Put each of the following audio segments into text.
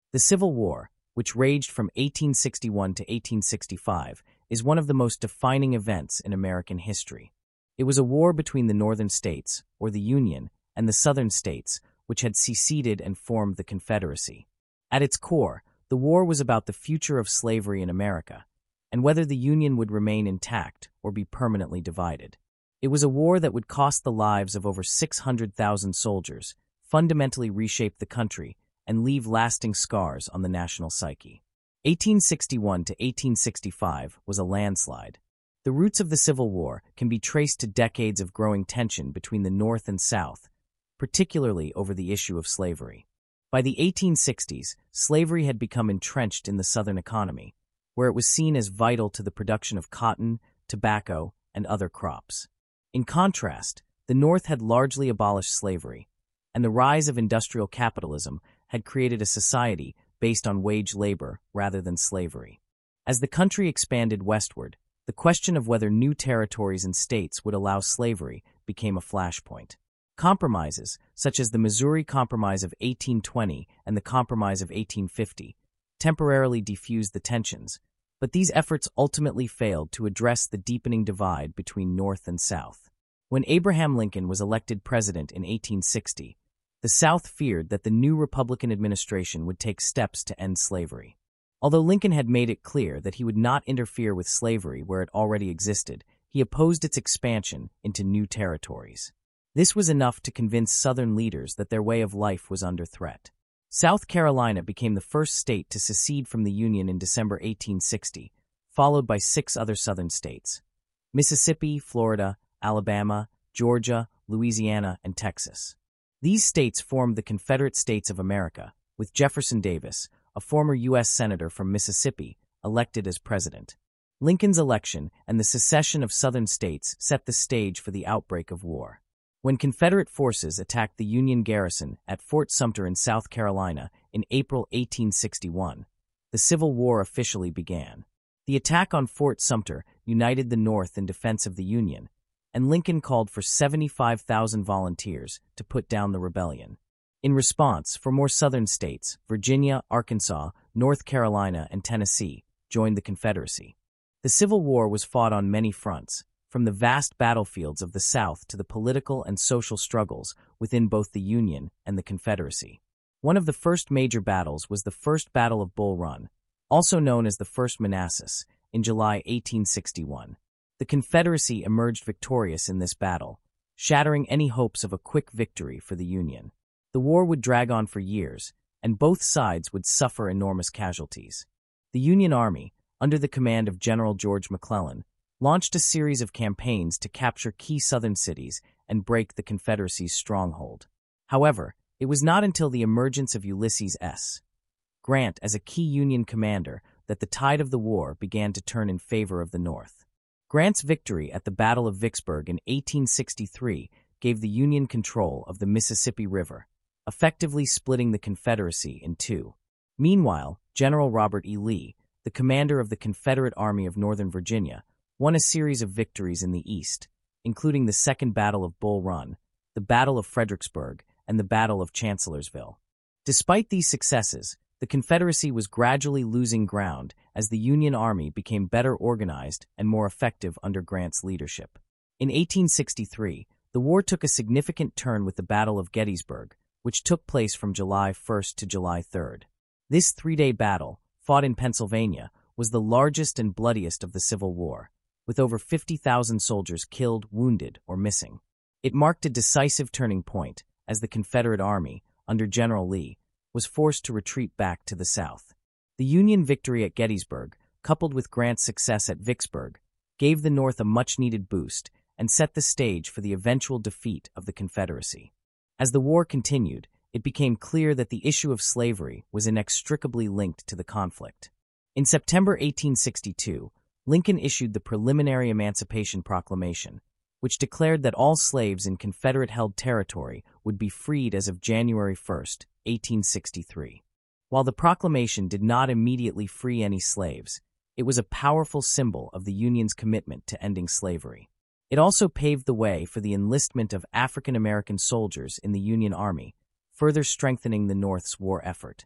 The Civil War, which raged from 1861 to 1865, is one of the most defining events in American history. It was a war between the Northern states, or the Union, and the Southern states, which had seceded and formed the Confederacy. At its core, the war was about the future of slavery in America, and whether the Union would remain intact or be permanently divided. It was a war that would cost the lives of over 600,000 soldiers, fundamentally reshape the country, and leave lasting scars on the national psyche. 1861 to 1865 was a landslide. The roots of the Civil War can be traced to decades of growing tension between the North and South, particularly over the issue of slavery. By the 1860s, slavery had become entrenched in the Southern economy, where it was seen as vital to the production of cotton, tobacco, and other crops. In contrast, the North had largely abolished slavery, and the rise of industrial capitalism had created a society based on wage labor rather than slavery. As the country expanded westward, the question of whether new territories and states would allow slavery became a flashpoint. Compromises, such as the Missouri Compromise of 1820 and the Compromise of 1850, temporarily defused the tensions, but these efforts ultimately failed to address the deepening divide between North and South. When Abraham Lincoln was elected president in 1860, the South feared that the new Republican administration would take steps to end slavery. Although Lincoln had made it clear that he would not interfere with slavery where it already existed, he opposed its expansion into new territories. This was enough to convince Southern leaders that their way of life was under threat. South Carolina became the first state to secede from the Union in December 1860, followed by 6 other Southern states: Mississippi, Florida, Alabama, Georgia, Louisiana, and Texas. These states formed the Confederate States of America, with Jefferson Davis, a former U.S. Senator from Mississippi, elected as president. Lincoln's election and the secession of Southern states set the stage for the outbreak of war. When Confederate forces attacked the Union garrison at Fort Sumter in South Carolina in April 1861, the Civil War officially began. The attack on Fort Sumter united the North in defense of the Union, and Lincoln called for 75,000 volunteers to put down the rebellion. In response, four more Southern states, Virginia, Arkansas, North Carolina, and Tennessee, joined the Confederacy. The Civil War was fought on many fronts, from the vast battlefields of the South to the political and social struggles within both the Union and the Confederacy. One of the first major battles was the First Battle of Bull Run, also known as the First Manassas, in July 1861. The Confederacy emerged victorious in this battle, shattering any hopes of a quick victory for the Union. The war would drag on for years, and both sides would suffer enormous casualties. The Union Army, under the command of General George McClellan, launched a series of campaigns to capture key Southern cities and break the Confederacy's stronghold. However, it was not until the emergence of Ulysses S. Grant as a key Union commander that the tide of the war began to turn in favor of the North. Grant's victory at the Battle of Vicksburg in 1863 gave the Union control of the Mississippi River, effectively splitting the Confederacy in two. Meanwhile, General Robert E. Lee, the commander of the Confederate Army of Northern Virginia, won a series of victories in the East, including the Second Battle of Bull Run, the Battle of Fredericksburg, and the Battle of Chancellorsville. Despite these successes, the Confederacy was gradually losing ground as the Union Army became better organized and more effective under Grant's leadership. In 1863, the war took a significant turn with the Battle of Gettysburg, which took place from July 1st to July 3rd. This 3-day battle, fought in Pennsylvania, was the largest and bloodiest of the Civil War, with over 50,000 soldiers killed, wounded, or missing. It marked a decisive turning point as the Confederate Army, under General Lee, was forced to retreat back to the South. The Union victory at Gettysburg, coupled with Grant's success at Vicksburg, gave the North a much-needed boost and set the stage for the eventual defeat of the Confederacy. As the war continued, it became clear that the issue of slavery was inextricably linked to the conflict. In September 1862, Lincoln issued the Preliminary Emancipation Proclamation, which declared that all slaves in Confederate-held territory would be freed as of January 1, 1863. While the proclamation did not immediately free any slaves, it was a powerful symbol of the Union's commitment to ending slavery. It also paved the way for the enlistment of African American soldiers in the Union Army, further strengthening the North's war effort.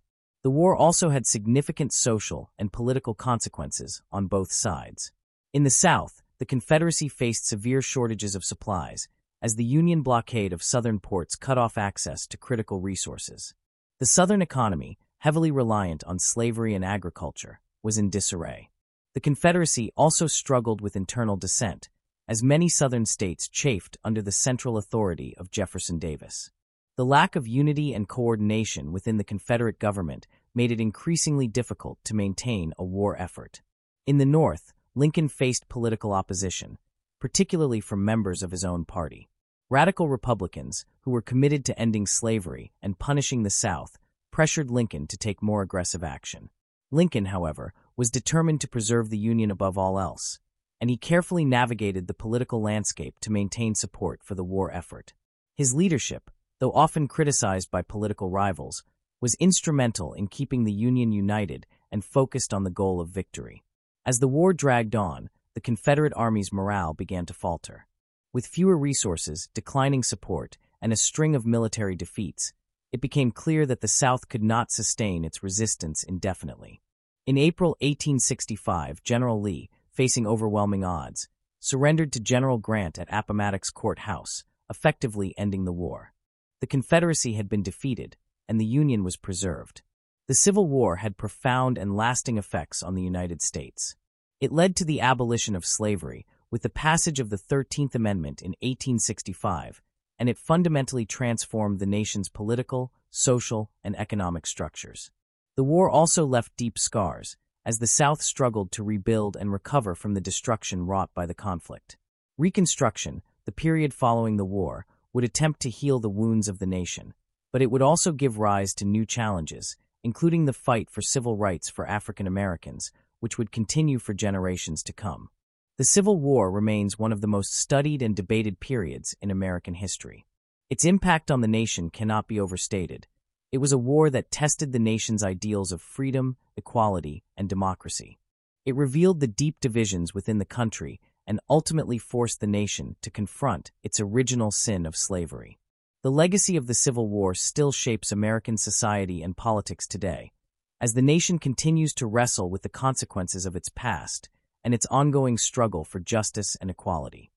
The war also had significant social and political consequences on both sides. In the South, the Confederacy faced severe shortages of supplies, as the Union blockade of southern ports cut off access to critical resources. The Southern economy, heavily reliant on slavery and agriculture, was in disarray. The Confederacy also struggled with internal dissent, as many Southern states chafed under the central authority of Jefferson Davis. The lack of unity and coordination within the Confederate government made it increasingly difficult to maintain a war effort. In the North, Lincoln faced political opposition, particularly from members of his own party. Radical Republicans, who were committed to ending slavery and punishing the South, pressured Lincoln to take more aggressive action. Lincoln, however, was determined to preserve the Union above all else, and he carefully navigated the political landscape to maintain support for the war effort. His leadership, though often criticized by political rivals, was instrumental in keeping the Union united and focused on the goal of victory. As the war dragged on, the Confederate Army's morale began to falter. With fewer resources, declining support, and a string of military defeats, it became clear that the South could not sustain its resistance indefinitely. In April 1865, General Lee, facing overwhelming odds, surrendered to General Grant at Appomattox Court House, effectively ending the war. The Confederacy had been defeated, and the Union was preserved. The Civil War had profound and lasting effects on the United States. It led to the abolition of slavery with the passage of the 13th Amendment in 1865, and it fundamentally transformed the nation's political, social, and economic structures. The war also left deep scars, as the South struggled to rebuild and recover from the destruction wrought by the conflict. Reconstruction, the period following the war, would attempt to heal the wounds of the nation, but it would also give rise to new challenges, including the fight for civil rights for African Americans, which would continue for generations to come. The Civil War remains one of the most studied and debated periods in American history. Its impact on the nation cannot be overstated. It was a war that tested the nation's ideals of freedom, equality, and democracy. It revealed the deep divisions within the country and ultimately forced the nation to confront its original sin of slavery. The legacy of the Civil War still shapes American society and politics today, as the nation continues to wrestle with the consequences of its past and its ongoing struggle for justice and equality.